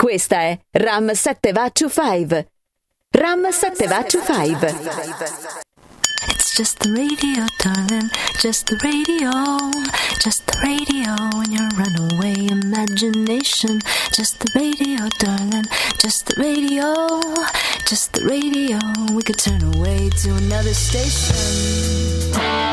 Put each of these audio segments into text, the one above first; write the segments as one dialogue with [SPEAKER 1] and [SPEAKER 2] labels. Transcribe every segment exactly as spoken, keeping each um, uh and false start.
[SPEAKER 1] Questa è Ram sette Va to cinque. Ram sette Va to cinque.
[SPEAKER 2] It's just the radio, darling, just the radio, just the radio in your runaway imagination. Just the radio, darling, just the radio, just the radio. We could turn away to another station.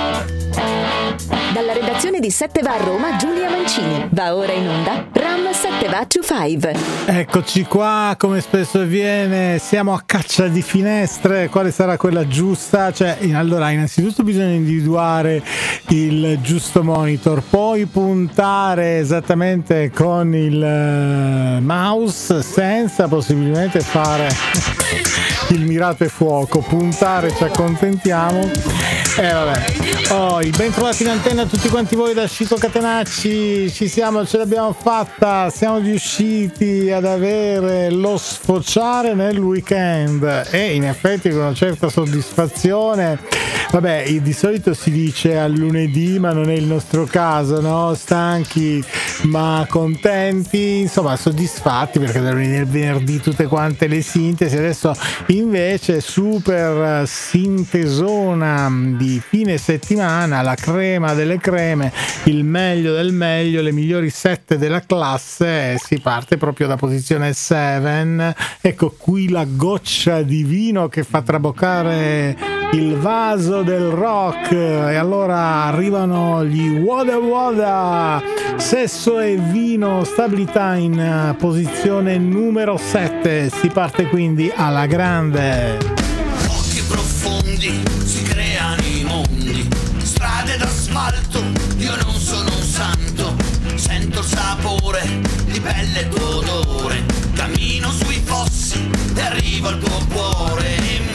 [SPEAKER 1] Dalla redazione di sette Va a Roma, Giulia Mancini. Va ora in onda Ram sette Va to cinque.
[SPEAKER 3] Eccoci qua, come spesso avviene, siamo a caccia di finestre. Quale sarà quella giusta? Cioè, allora, innanzitutto bisogna individuare il giusto monitor, poi puntare esattamente con il mouse senza possibilmente fare il mirate fuoco, puntare, ci accontentiamo. E eh, vabbè. Oh, ben trovati in antenna a tutti quanti voi da Scito Catenacci. Ci siamo, ce l'abbiamo fatta, siamo riusciti ad avere lo sfociare nel weekend e in effetti con una certa soddisfazione. Vabbè, di solito si dice al lunedì, ma non è il nostro caso, no? Stanchi ma contenti, insomma soddisfatti, perché da lunedì al venerdì tutte quante le sintesi. Adesso invece super sintesona di fine settimana, la crema delle creme, il meglio del meglio, le migliori sette della classe. Si parte proprio da posizione sette. Ecco qui la goccia di vino che fa traboccare il vaso del rock, e allora arrivano gli Woda Woda, sesso e vino, stabilità in posizione numero sette. Si parte quindi alla grande.
[SPEAKER 4] Occhi profondi, si creano i mondi, strade d'asfalto, io non sono un santo, sento il sapore di pelle e tuo odore, cammino sui fossi e arrivo al tuo cuore,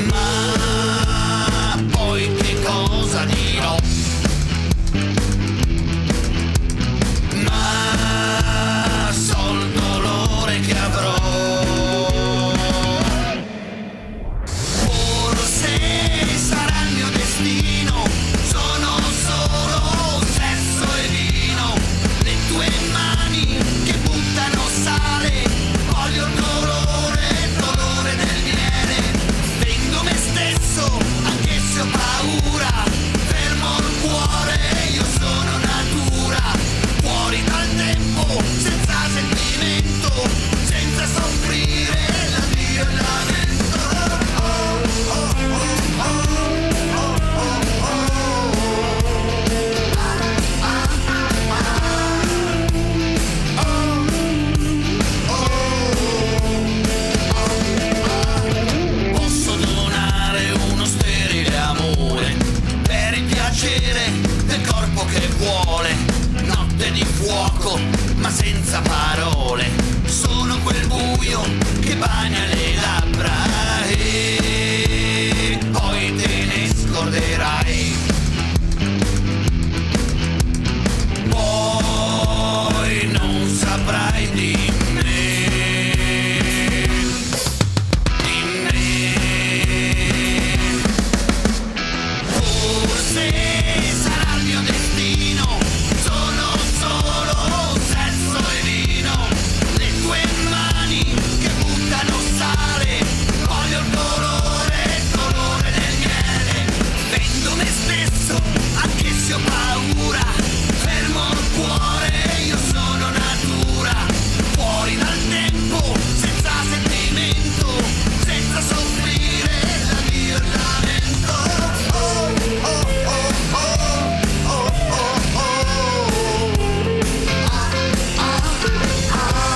[SPEAKER 4] ma poi che cosa dirò? Ma so il dolore che avrò. Forse sarà il mio destino, sono solo sesso e vino, le tue mani che buttano sale, voglio il dolore, il dolore del miele, vengo me stesso anche se ho paura, fermo il cuore, io sono natura, fuori dal tempo, senza sentimento, senza soffrire l'addio e il lamento. Oh, oh, oh, oh, oh, oh, oh. Ah, ah, ah. Posso donare uno sterile amore per il piacere del corpo che vuole, notte di fuoco ma senza parole, sono quel buio che bagna le labbra e poi te ne scorderai, poi non saprai di me, di me. Forse sarà il mio destino, sono solo sesso e vino, le tue mani che buttano sale, voglio il dolore, il dolore del miele, vendo me stesso anche se ho paura, fermo il cuore, io sono natura, fuori dal tempo, senza sentimento, senza soffrire l'addio e il lamento. Oh, oh, oh, oh, oh, oh, oh. Ah, ah,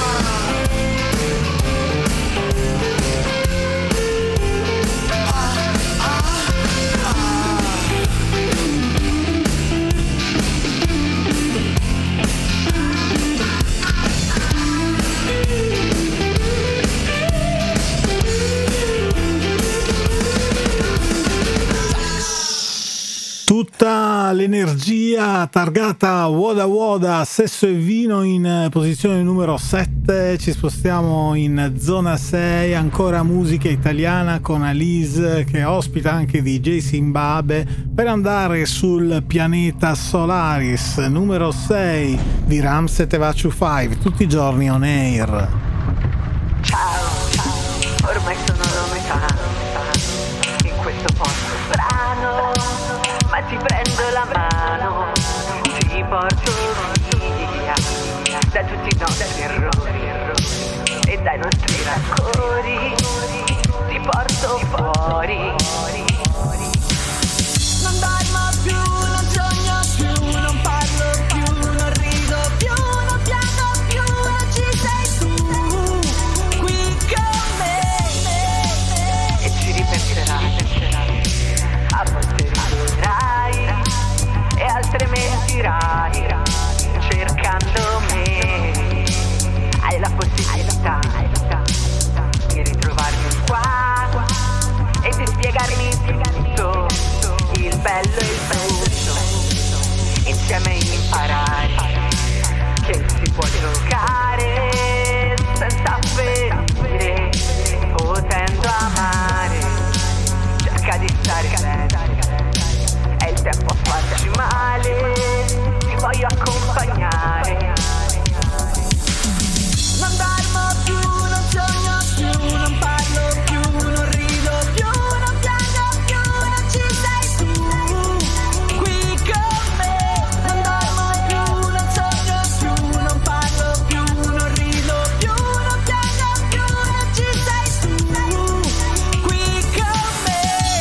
[SPEAKER 3] Tutta l'energia targata Woda Woda, sesso e vino in posizione numero sette. Ci spostiamo in zona sei, ancora musica italiana con Alice che ospita anche D J Simbabe, per andare sul pianeta Solaris, numero sei di Ram sette Va to cinque, tutti i giorni on air.
[SPEAKER 5] prendo la mano, ti porto via da tutti i nostri errori e dai nostri rancori, ti porto fuori. Non dormo più, non sogno più, non parlo più, non rido più, non piango più, non ci sei tu qui con me. E ci ripenserai, a volte riderai e altre mentirai, cercando me. Hai la possibilità di ritrovarmi qua e di spiegarmi tutto, il bello e il brutto, insieme imparare che si può giocare senza ferire, potendo amare. Cerca di stare bene, è il tempo a farci male, ti voglio accompagnare. Non dormo più, non sogno più, non parlo più, non rido più, non piango più, non ci sei tu qui con me. Non dormo più, non sogno più, non parlo più, non rido più, non piango più, non ci sei tu qui con me.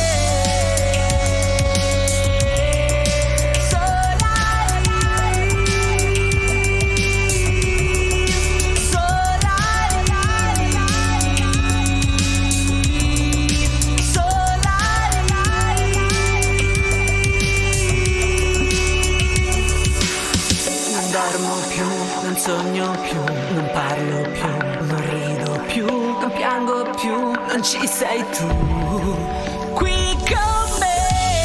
[SPEAKER 5] Non dormo più, non sogno più, non parlo più, non rido più, non piango più, non ci sei tu qui con me.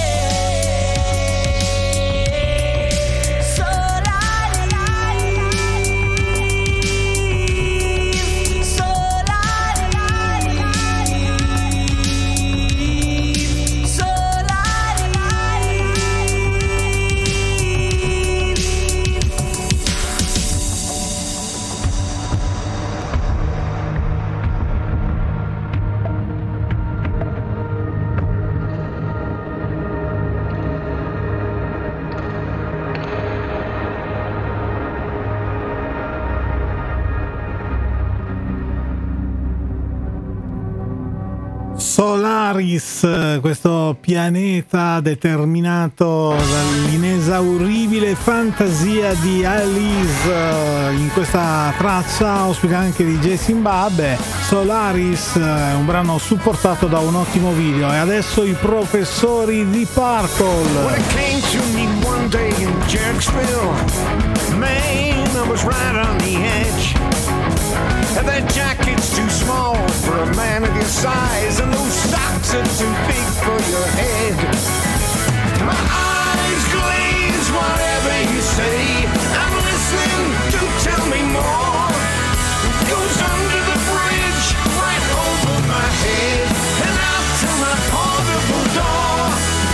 [SPEAKER 3] Solaris, questo pianeta determinato dall'inesauribile fantasia di Alice. In questa traccia ospita anche D J Simbabwe. Solaris è un brano supportato da un ottimo video. E adesso i professori di Purple.
[SPEAKER 6] When it came to me one day in Jerksville, man, I was right on the edge. And that jacket's too small for a man of your size, and those socks are too big for your head. My eyes glaze, whatever you say, I'm listening, do tell me more. It goes under the bridge, right over my head, and out to my portable door.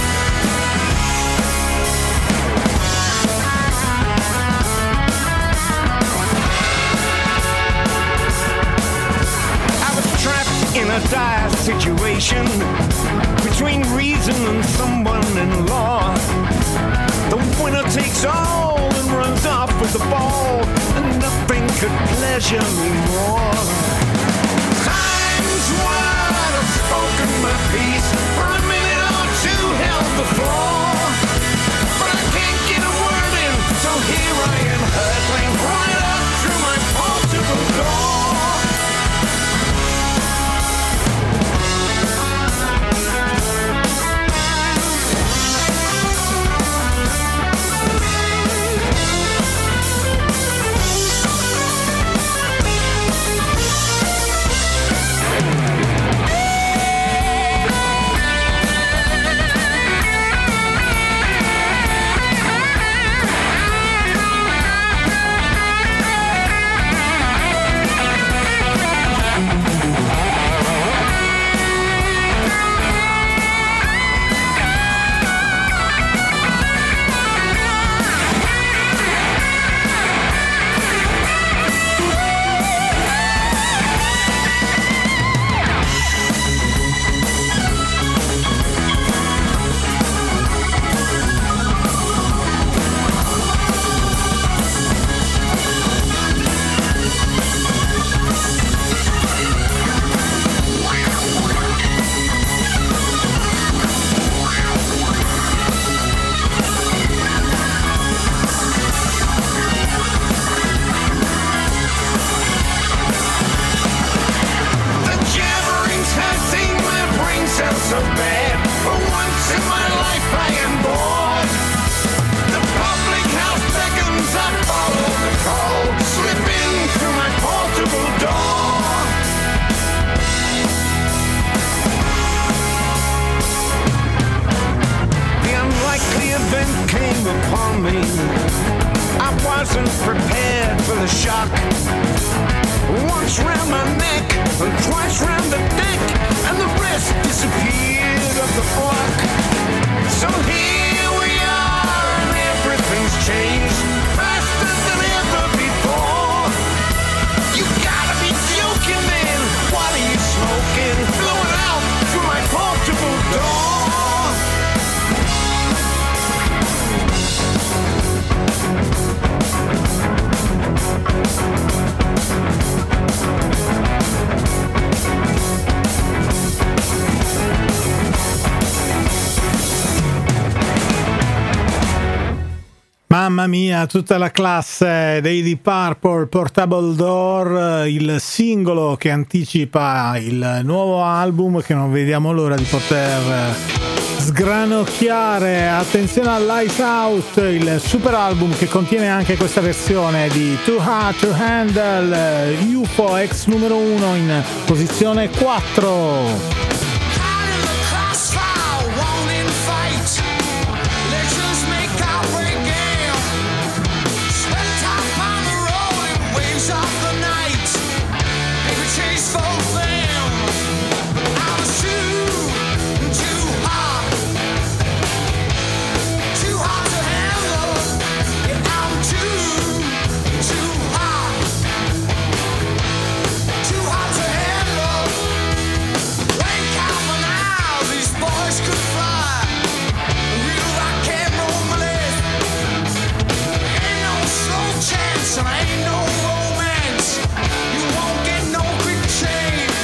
[SPEAKER 6] In a dire situation between reason and someone in law, the winner takes all and runs off with the ball, and nothing could pleasure me more. Times when I've spoken my piece, for a minute or two held the floor, but I can't get a word in, so here I am hurtling right up through my portable door. once in my life I am bored. The public house beckons, I follow the call, slip in through my portable door. The unlikely event came upon me. I wasn't prepared for the shock. Once round my neck, and twice round the deck, and the rest disappeared up the block. So here we are, and everything's changed faster than ever before. You gotta be joking, man. What are you smoking? Blowing out through my portable door.
[SPEAKER 3] Mamma mia, tutta la classe dei Deep Purple, Portable Door, il singolo che anticipa il nuovo album che non vediamo l'ora di poter sgranocchiare. Attenzione al Lights Out, il super album che contiene anche questa versione di Too Hard to Handle, U F O ex numero uno in posizione quattro.
[SPEAKER 6] And I ain't no romance. You won't get no quick change.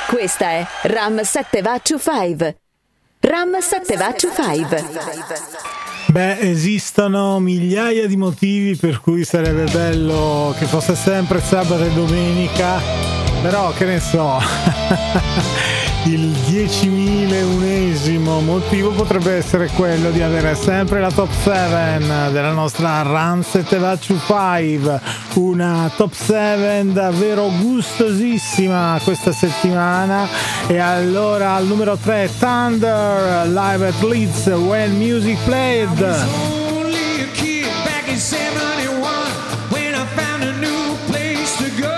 [SPEAKER 1] Questa è Ram sette Va to cinque. Ram sette Va to cinque.
[SPEAKER 3] Beh, esistono migliaia di motivi per cui sarebbe bello che fosse sempre sabato e domenica, però che ne so, il diecimilaunesimo motivo potrebbe essere quello di avere sempre la top sette della nostra Ram sette Va to cinque, una top sette davvero gustosissima questa settimana. E allora al numero tre, Thunder, Live at Leeds, When Music Played.
[SPEAKER 7] Only a kid back in seventy-one when I found a new place to go.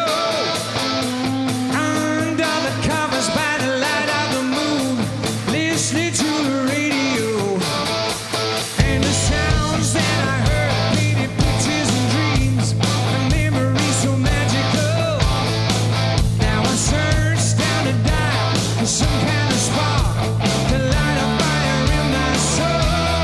[SPEAKER 7] Under the covers by the light of the moon, listening to the radio. And the sounds that I heard painted pictures and dreams, and memories so magical. Now I search down to die for some kind of spark to light a fire in my soul.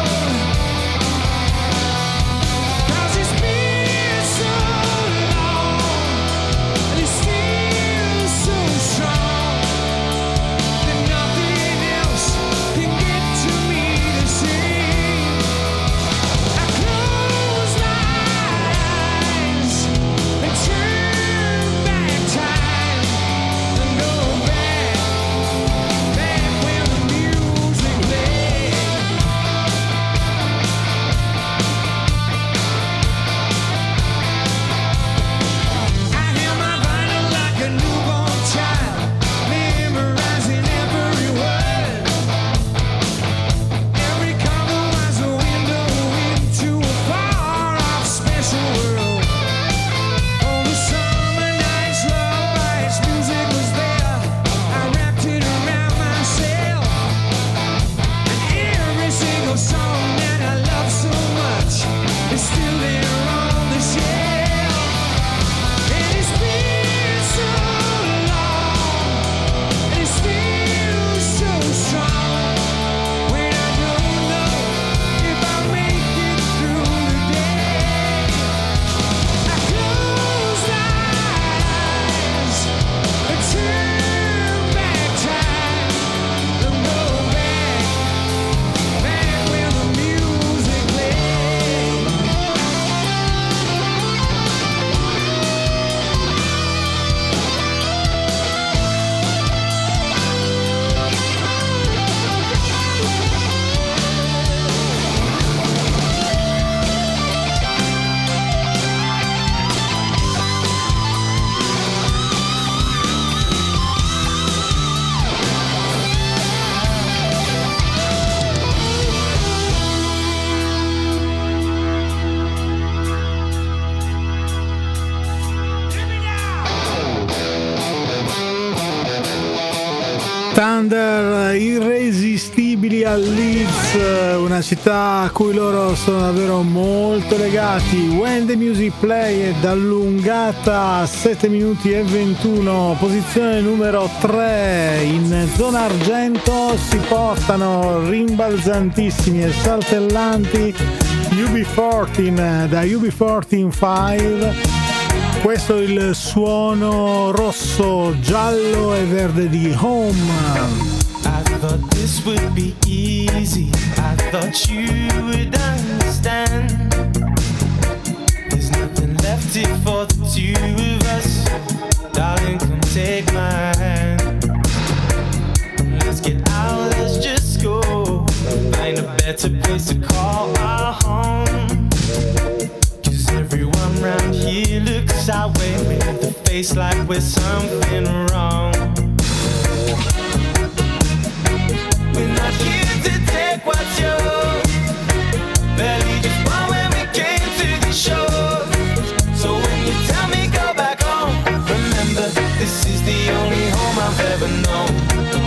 [SPEAKER 3] Thunder, irresistibili a Leeds, una città a cui loro sono davvero molto legati. When the Music Played, allungata sette minuti e ventuno, posizione numero tre. In zona argento si portano rimbalzantissimi e saltellanti U B quattordici da U B quattordici cinque. Questo è il suono rosso, giallo e verde di Home.
[SPEAKER 8] I thought this would be easy. I thought you would understand. There's nothing left here for the two of us. Darling, come take my hand. Let's get out, let's just go. Find a better place to call our home. Everyone round here looks our way with a face like we're something wrong. We're not here to take what's yours, barely just one when we came to the shore. So when you tell me go back home, remember this is the only home I've ever known.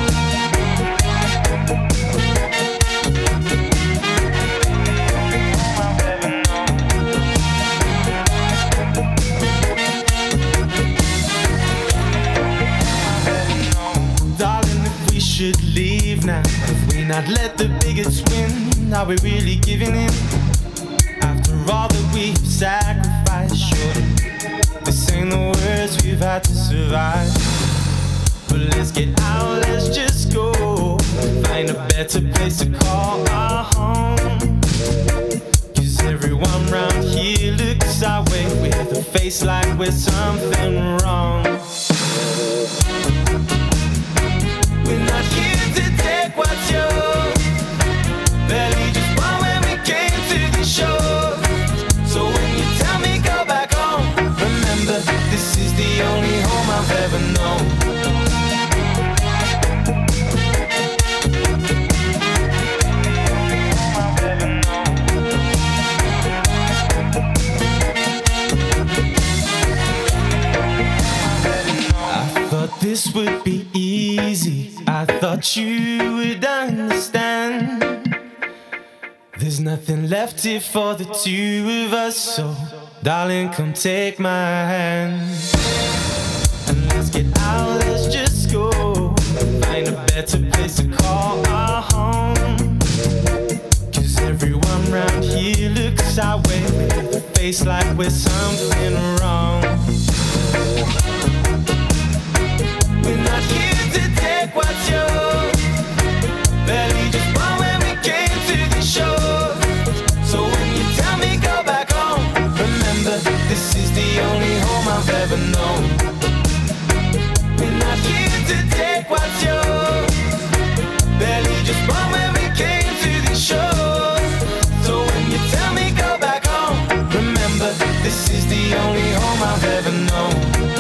[SPEAKER 8] Should leave now. If we not let the bigots win, are we really giving in? After all that we've sacrificed, surely this ain't the words we've had to survive. But let's get out better place to call our home. Cause everyone round here looks our way with a face like we're something wrong. We're not here to take what's yours, barely just one when we came to the show. So when you tell me go back home, remember this is the only home I've ever known. This would be easy. I thought you would understand. There's nothing left here for the two of us. So, darling, come take my hand. And let's get out, let's just go. Find a better place to call our home. Cause everyone round here looks our way with a face like we're something wrong. We're not here to take what's yours, barely just one when we came to the show. So when you tell me go back home, remember this is the only home I've ever known. We're not here to take what's yours, barely just one when we came to the show. So when you tell me go back home, remember this is the only home I've ever known.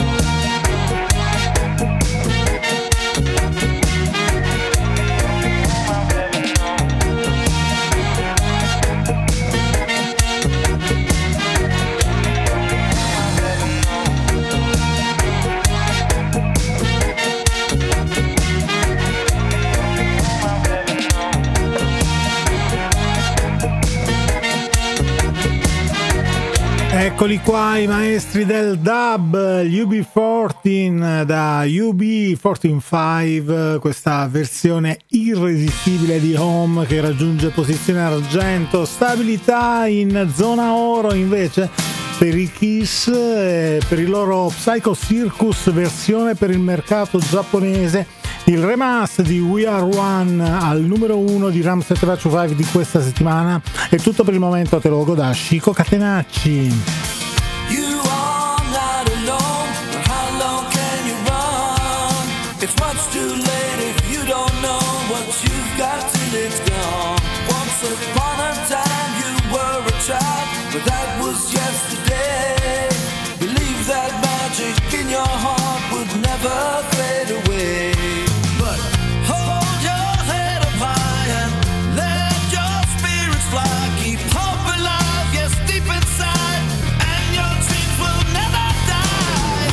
[SPEAKER 3] Eccoli qua i maestri del dub, gli U B quattordici da U B quattordici cinque, questa versione irresistibile di Home che raggiunge posizione argento, stabilità in zona oro invece per i Kiss, eh, per il loro Psycho Circus versione per il mercato giapponese. Il remaster di We Are One al numero uno di Ram settecentocinque di questa settimana. È tutto per il momento, te lo godo da Chico Catenacci.
[SPEAKER 9] You are not alone, but how long can you run? It's much too late if you don't know what you've got till it's gone. Once upon a time you were a child, but that was yesterday. Believe that magic in your heart would never fade away. But hold your head up high and let your spirits fly. Keep hope alive, yes, deep inside, and your dreams will never die.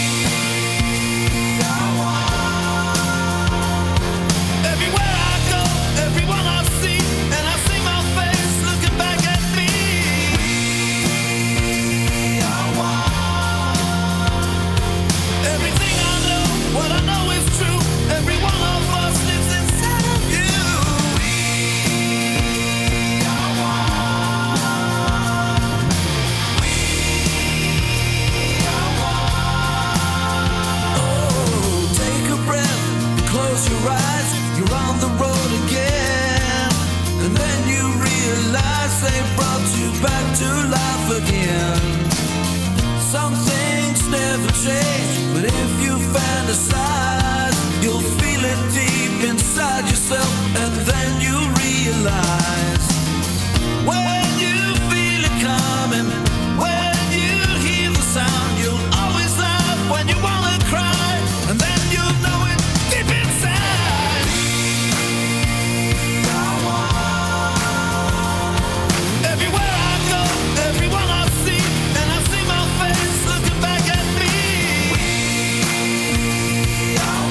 [SPEAKER 9] We are one. Everywhere I go, everyone I see, and I see my face looking back at me. We are one. Everything I know, what I know is true. Every one of us lives inside of you. We are one. We are one. Oh, take a breath, close your eyes. You're on the road again, and then you realize they brought you back to life again. Some things never change, but if you fantasize, you'll feel it deep inside yourself, and then you realize when you feel it coming, when you hear the sound, you'll always laugh when you wanna cry, and then you'll know it deep inside. We are one. Everywhere I go, everyone I see, and I see my face looking back at me. We are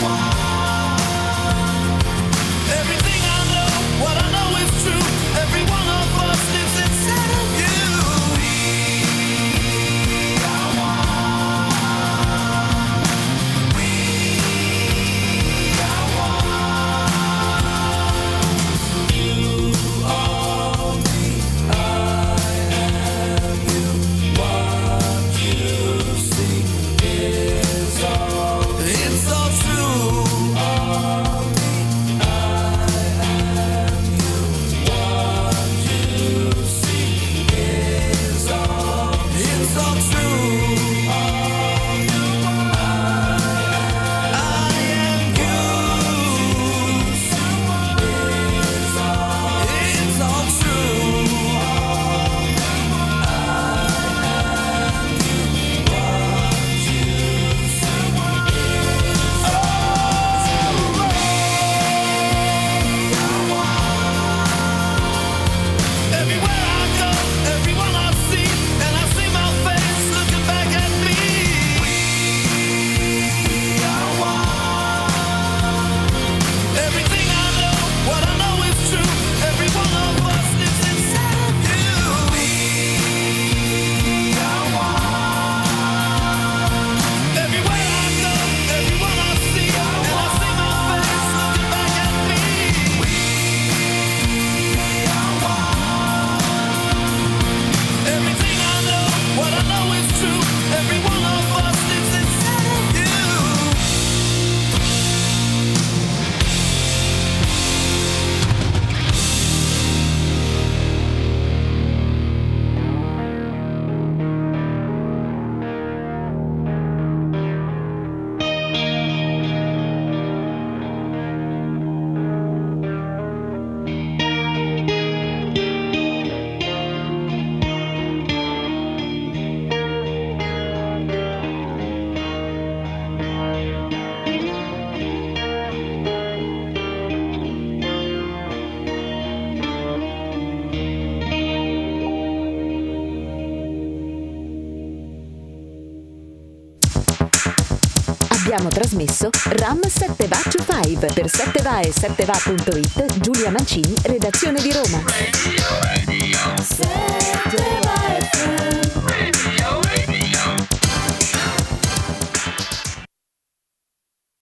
[SPEAKER 1] abbiamo trasmesso Ram sette Va to cinque per sette Va e sette Va punto it. Giulia Mancini, redazione di Roma.
[SPEAKER 5] sette Va F M